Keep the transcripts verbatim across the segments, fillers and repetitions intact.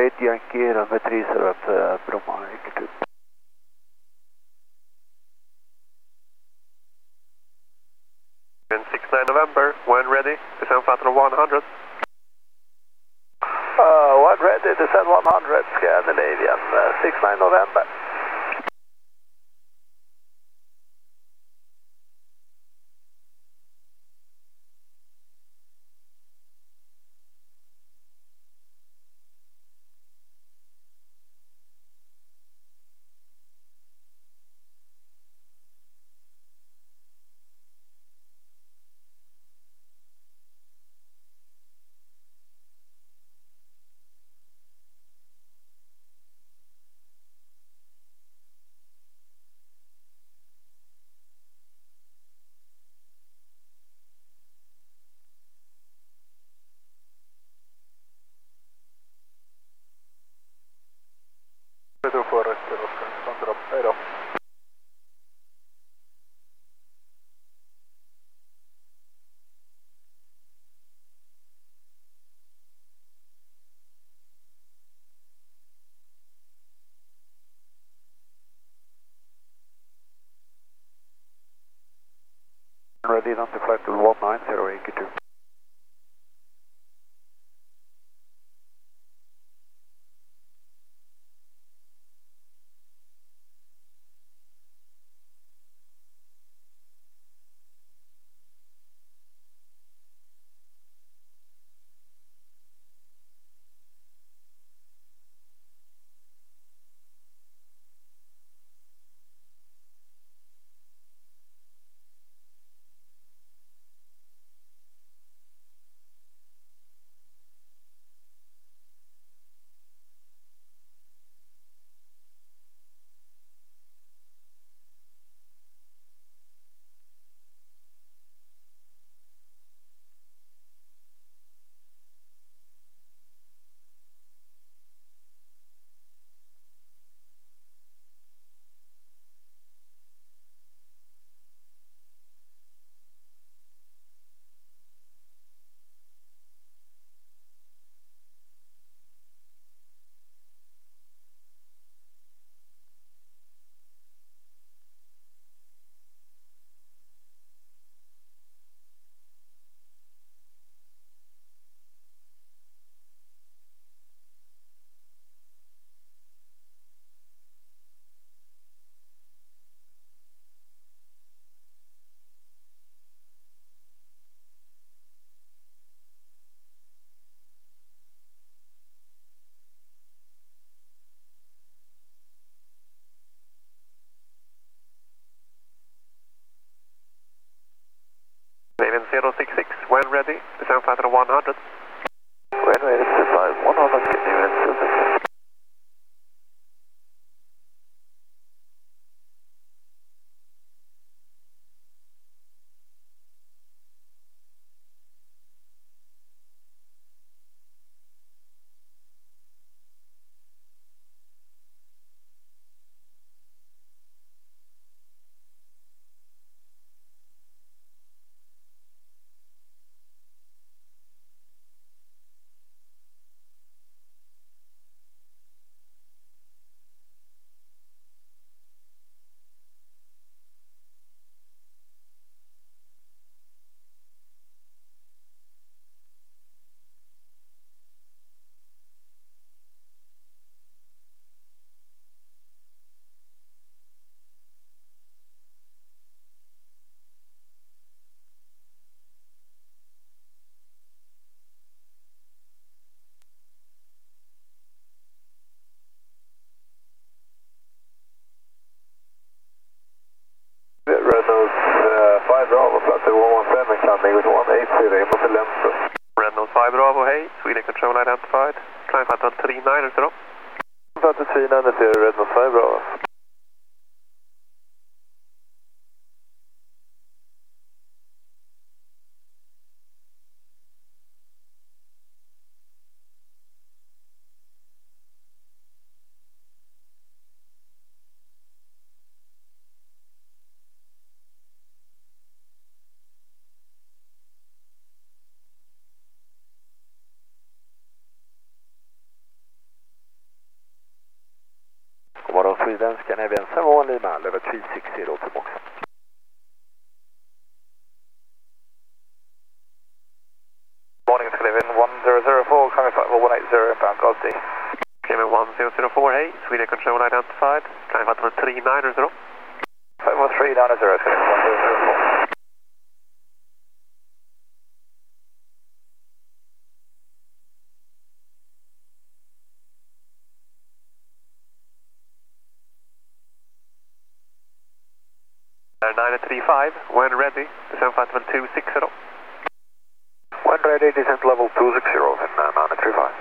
eight Yankee, runway three zero at uh, Bromma, Equity. six nine November, when ready, descend flight level one hundred. Uh, one ready, descend one hundred, Scandinavian, uh, six nine November. Du får rätt, Oskar. Hej då. Ready on the flight level one nine zero, Equity. Canadian zero six six, when ready, descend flight level one hundred. When ready, descend one hundred, Canadian zero six six. Reynolds uh, five Bravo, flight level one one seven, coming with one eight zero, in mot Lenso. Reynolds five Bravo, hey, Sweden control identified. Climb flight level three nine zero. Flight level three nine zero, Reynolds five Bravo. seven, Scandinavian seven one Lima, level three six zero to box. Morning, Scandinavian one zero zero four, coming flight one eight zero, inbound Gosdy. Scandinavian one zero zero four, hey, Sweden control identified, climbing flight one three nine zero. Flight one three nine zero, Scandinavian one zero zero four. nine three five, when ready, descend flight level two six zero. When ready, descend level two six zero in uh, nine three five.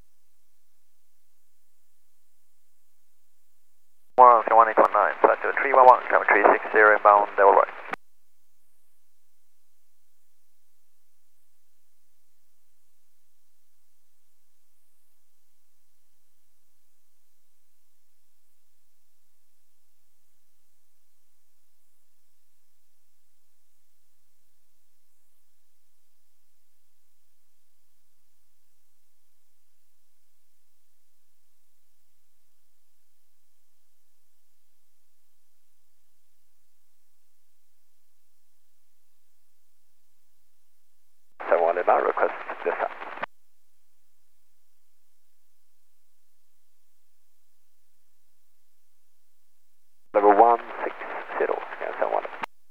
one one eight one nine, flight level three one one, coming three six zero, inbound, all right. seven one Lima, request descent. Level one six zero, yeah, seven one.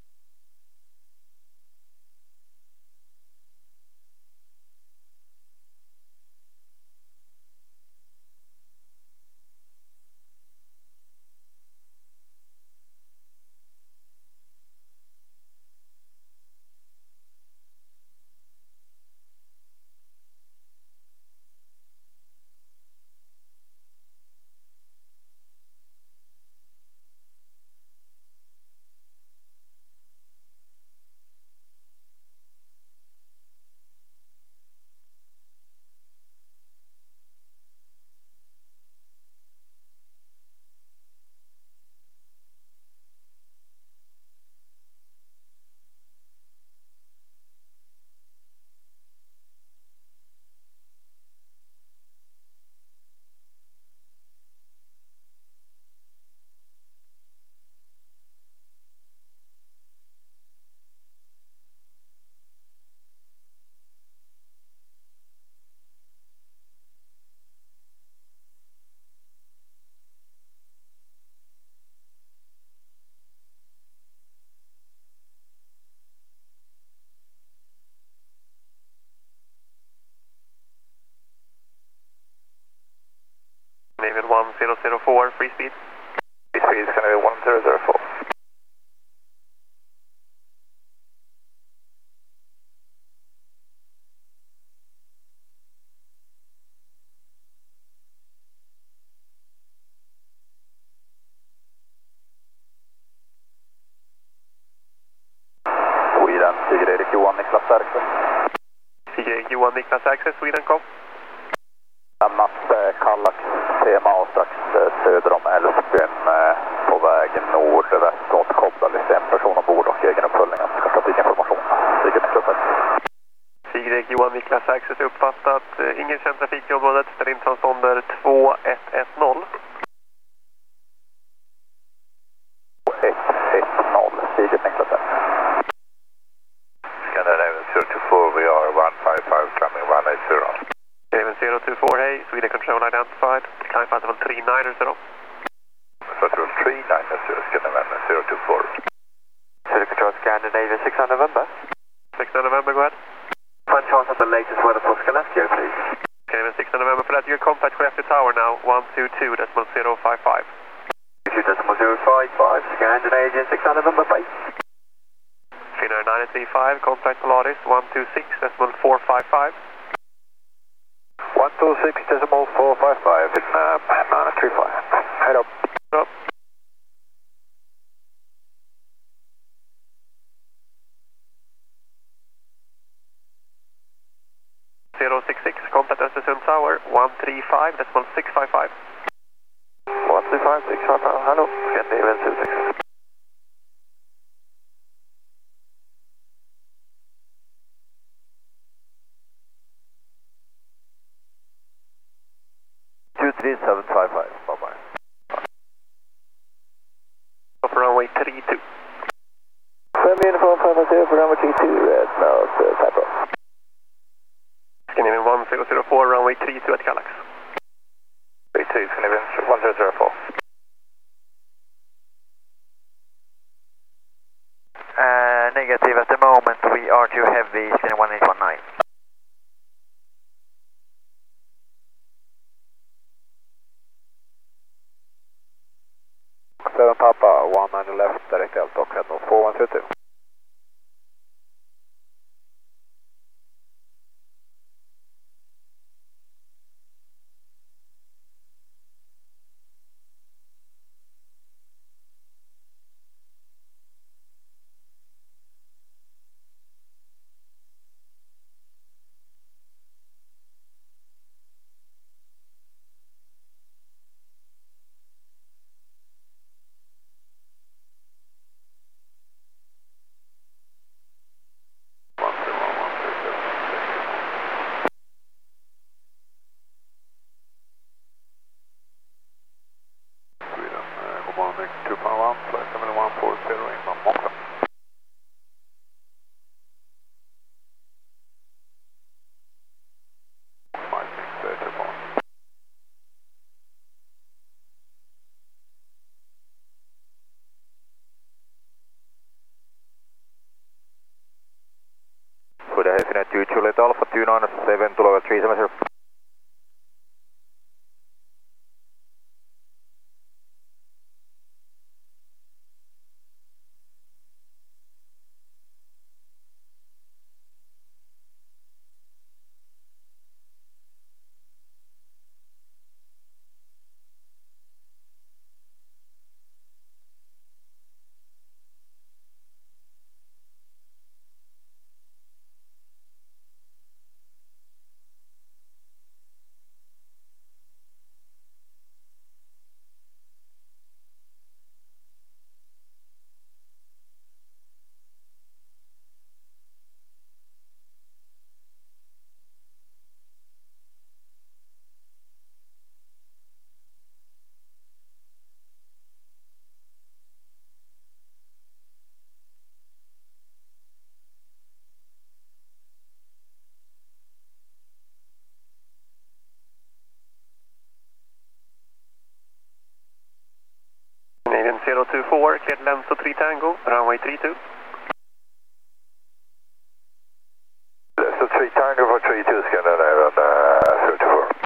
Scandinavian one zero zero four, free speed. Free speed, Scandinavian one zero zero four. Sweden, Tiger Erik Johan, Niklas Access. Tiger Erik Johan, Niklas Access, Sweden kom. Lämnat eh, Kallax tema och strax eh, söder om Älvsbyn eh, på väg nordväst mot Kobdalice, en person ombord och egen uppföljning. Ska trafikinformation. Tiger Niklas Access. Tiger Erik Johan, Niklas Access uppfattat. Eh, ingen känd trafik i området. Ställ in transponder två ett ett noll. två ett ett noll, Tiger Niklas Access. Scandinavian zero two four, we are one five five, coming one eight zero. Scandinavian zero two four, hey, Sweden control identified. Climb flight level three nine zero. Flight level three nine zero, Scandinavian zero two four. Sweden control Scandinavian six hundred November. six November, go ahead. Find chance at the latest weather for Skellefteå, please. Scandinavian six November, for that you can contact Skellefteå Tower now, one two two decimal zero five five. two decimal zero five five, Scandinavian six hundred November, base. Finnair nine three five, contact Polaris, one two six decimal four five five. one two six decimal four five five in uh, nine three five. Head up. Up. zero six six, contact Östersund Tower, one three five decimal six five five. one three five six five five, hello, Scandinavian zero six. two three seven five five, bye bye. South Cyprus. Scandinavian one zero zero four, runway three two at Kallax. three two, Scandinavian one zero zero four. Uh, negative at the moment, we are too heavy, Scandinavian one eight one nine. seven Papa, one nine left, direct out, dock head four one three two. two point one, flight seven one four zero, England, Montreal. five six two four. Good day, Finnair two Juliet Alpha two nine seven to level three seven zero. Canadian zero two four, cleared length to three Tango, runway three two. So three Tango for three two, Scandinavian uh, zero two four.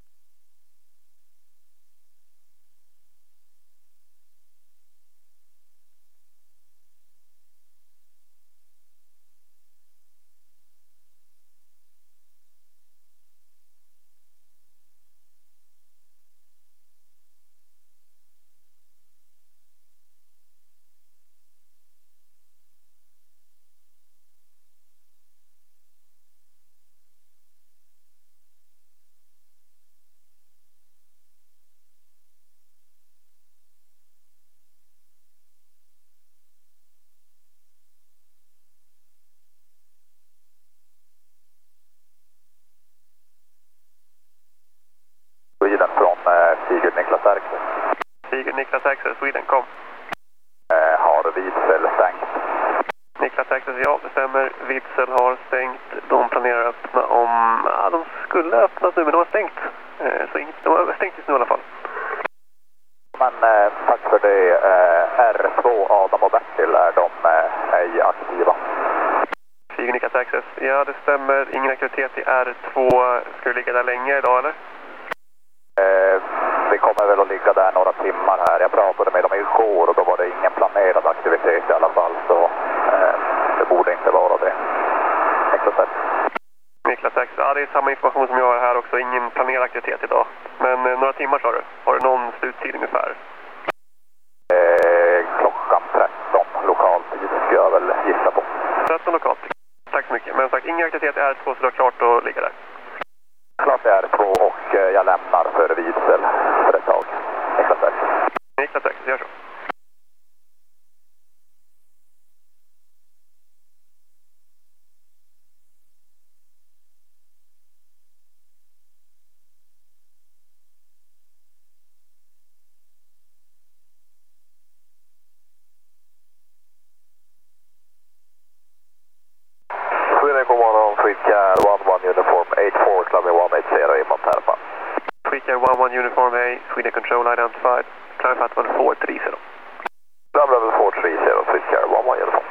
Sweden från uh, Sigurd Niklas Erkser. Sigurd Niklas Erkser, Sweden, kom. Uh, har Vidsel stängt? Niklas Erkser, ja, det stämmer. Vidsel har stängt. De planerar att öppna om... Ja, de skulle öppna nu, men de har stängt. Eh, så inget, de har stängt just nu i alla fall. Men uh, tack för det. Uh, R två, Adam och Bertil, är de uh, ej aktiva? Sigurd Niklas Erkser, ja, det stämmer. Ingen aktivitet i R två. Ska du ligga där länge idag, eller? Eh, vi kommer väl att ligga där några timmar här. Jag pratade med dem igår och då var det ingen planerad aktivitet i alla fall, så eh, det borde inte vara det. Niklas Erkser. Niklas Erkser, ja, det är samma information som jag har här också. Ingen planerad aktivitet idag. Men eh, några timmar sa du. Har du någon sluttid ungefär? Eh, klockan tretton lokal tid ska jag väl gissa på. tretton lokalt. Tack så mycket. Men sagt, ingen aktivitet i R två, så du har klart att ligga där. Klart det är R två och eh, jag lämnar för Vidsel för ett tag. Niklas Erkser. Niklas Erkser, gör så. Sweden, god morgon. Sweetia one one Uniform A, Sweden Control identified. Climb flight level four three zero. Climb level four three zero, Sweetia one one Uniform.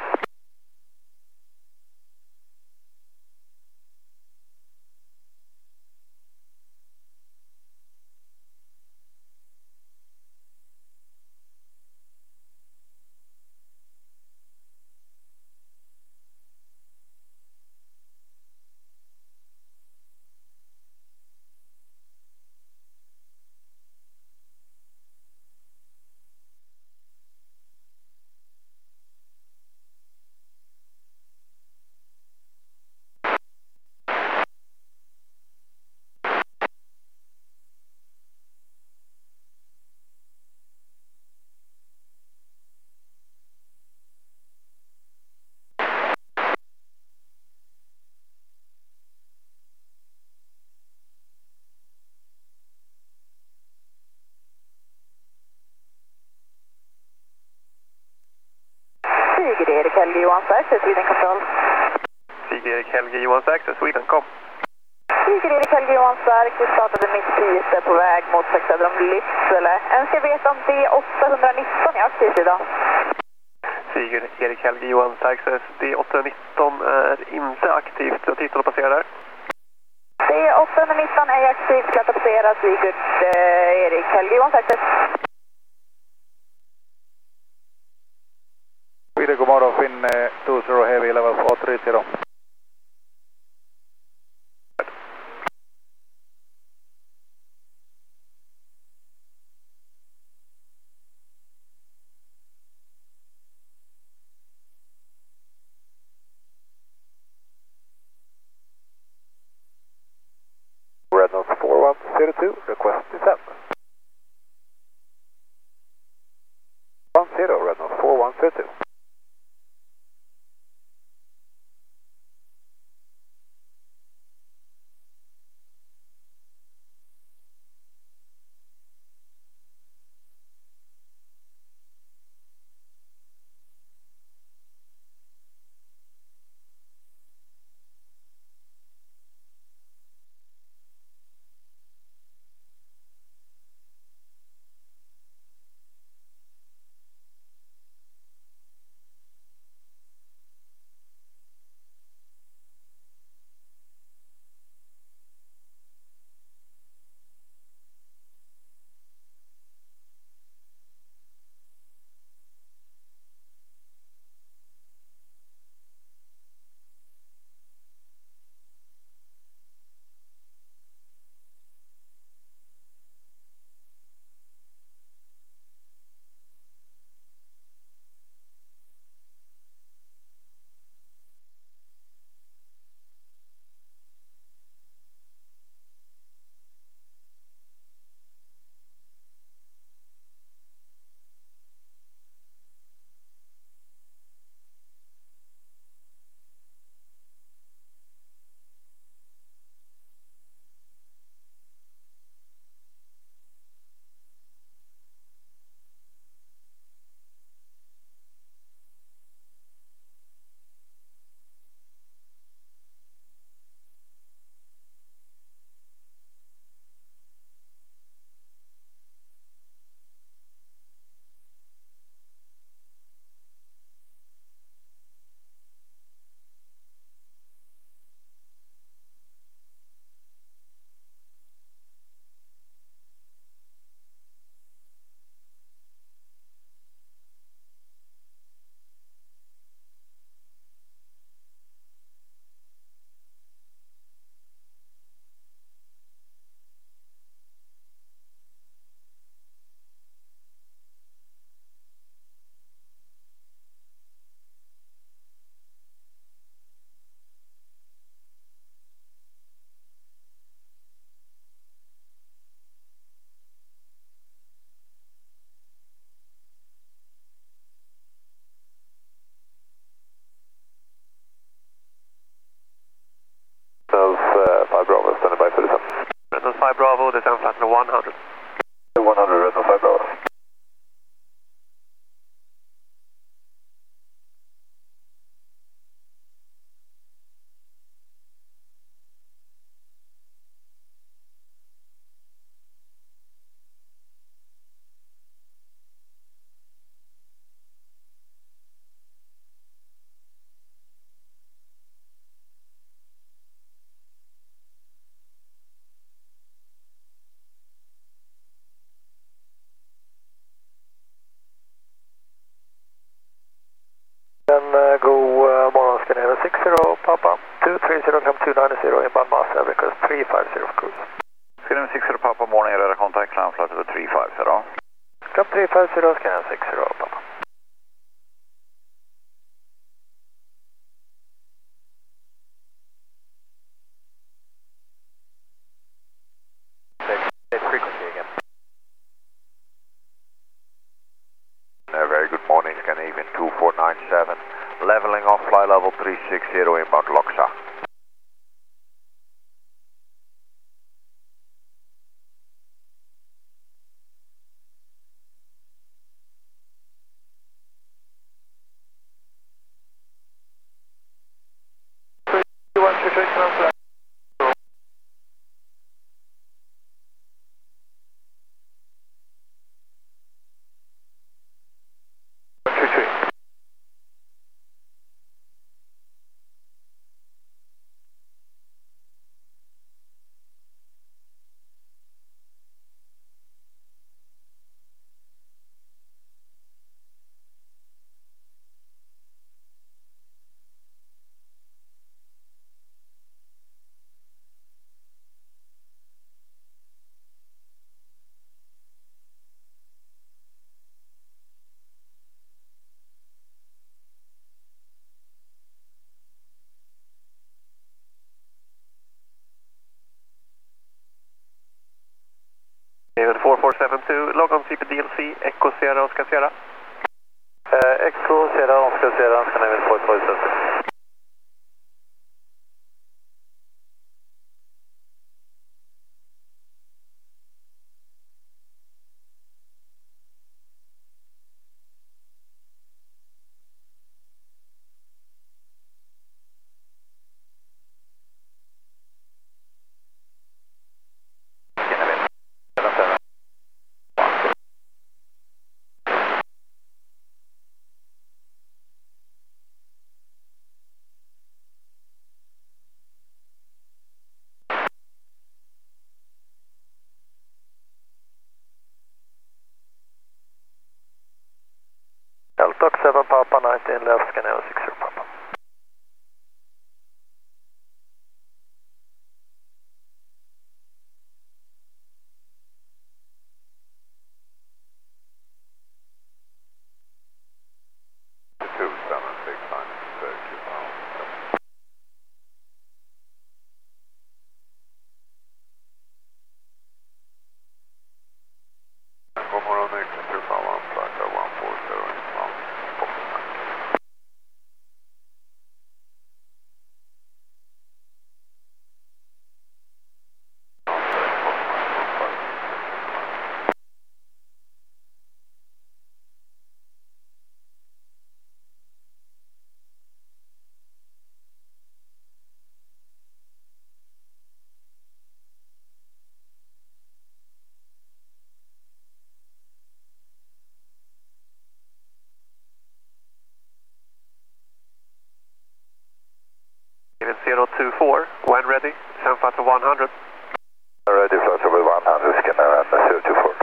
Sigrid Erik Helge Johan Saxer, Sweden Control. Sigrid Erik Helge Johan Saxer, Sweden, kom. Sigrid Erik Helge Johan Stark, vi startade mitt tio på väg mot sex söder om Lycksele. Önskar veta om D åtta nitton är aktivt idag. Sigrid Erik Helge Johan Saxer, D åtta nitton är inte aktivt. Jag tittar och passerar där. D åtta nitton är aktivt, kan passera Sigrid eh, Erik Helge Johan Saxer. Sweden, god morgon, Finn uh, two zero Heavy level four three zero. Red Nose four one zero two, request descent. one zero, Red Nose four one zero two. five Bravo, standing by for descent. Red Nose five Bravo, descent flight level one hundred. one hundred, Red Nose five Bravo. nine zero inbound master, request three five zero for cruise. Scanning six zero Papa morning, radar contact, climb flight over three five zero. Club three five zero, scan six zero Papa. Take frequency again. Uh, very good morning, Scandinavian two four nine seven. Leveling off, fly level three six zero inbound Loksa. one two three, come four four seven two, log on C P D L C, Echo Sierra Oscar Sierra. Uh, Echo Sierra Oscar Sierra, Scandinavian four four seven two. Delta seven Papa nineteen left, Scandinavian six zero Papa. two seven six nine, thirty pounds. God morgon, extra two one, flight one four zero inbound. zero two four, when ready, seven five to one hundred. Ready, flight over one hundred, Scandinavian zero two four.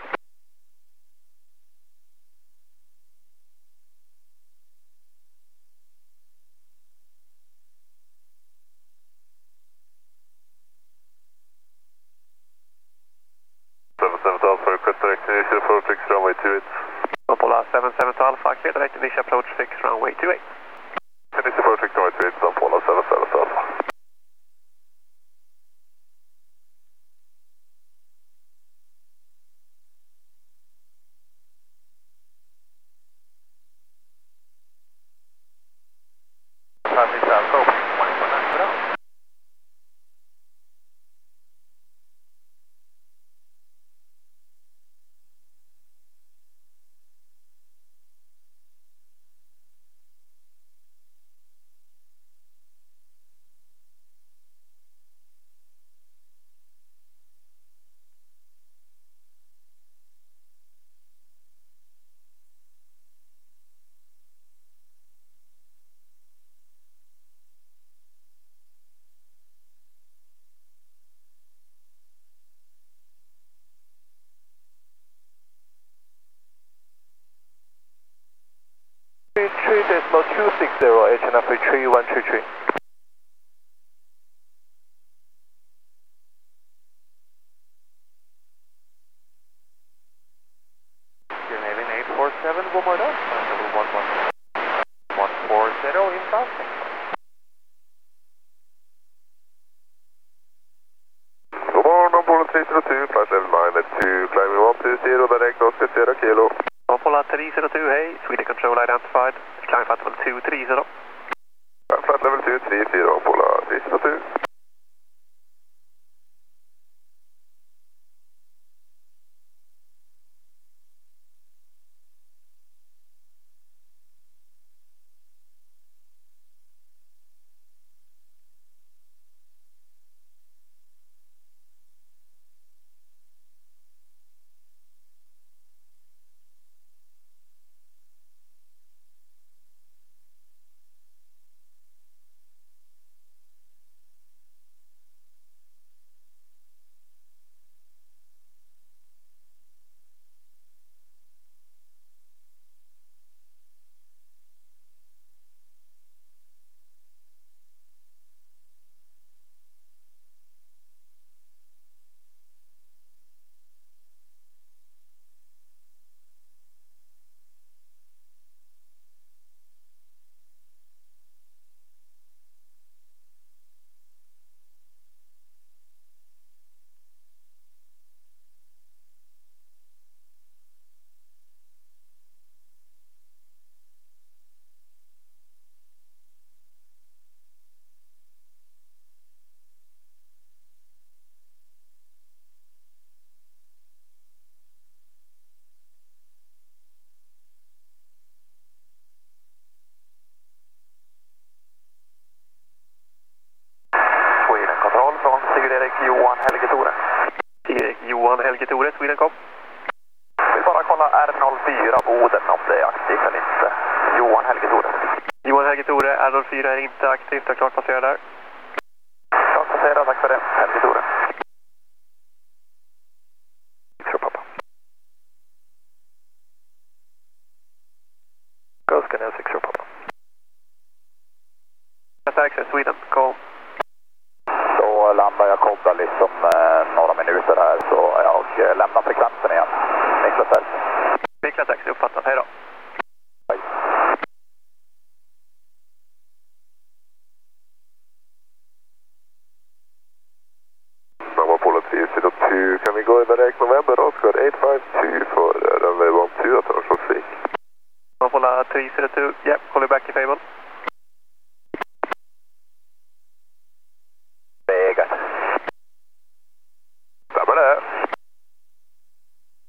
seven seven to Alpha, request direct initial approach, fix runway two eight. Apollo seven seven to Alpha, clear direct initial approach, fix runway two eight. Initial approach, fix runway two eight, Apollo seven seven to Alpha. Traffic South Coast, one four nine zero. God morgon, Apollo tre zero two, flight level nine two, climbing one two zero, direct Oscar Sierra Kilo. Apollo three zero two, hey, Sweden control identified, climb flight level two three zero. Flight level two three zero, Apollo three zero two. Från Sigrid-Erik Johan Helge Tore. Sigrid-Erik Johan Helge Tore, Sweden kom. Vi bara kolla R noll fyra Boden om det är aktivt eller inte. Johan Helge Tore. Johan Helge Tore, R noll fyra är inte aktivt, jag är klart passerad där. Klart passerad, tack för det. Helge Tore. Sure, pappa. Ghost Canal six, sure, pappa. Access Sweden, kom. Så landar jag kobbar liksom eh, några minuter här så jag eh, lämnar frekvensen igen. Niklas L. Niklas X, uppfattat. Hej då. Hej. Apollo three zero two, can we go in direct November Oscar eight five two for uh, runway one two at Örnsköldsvik? Apollo three zero two, yeah, call you back if able.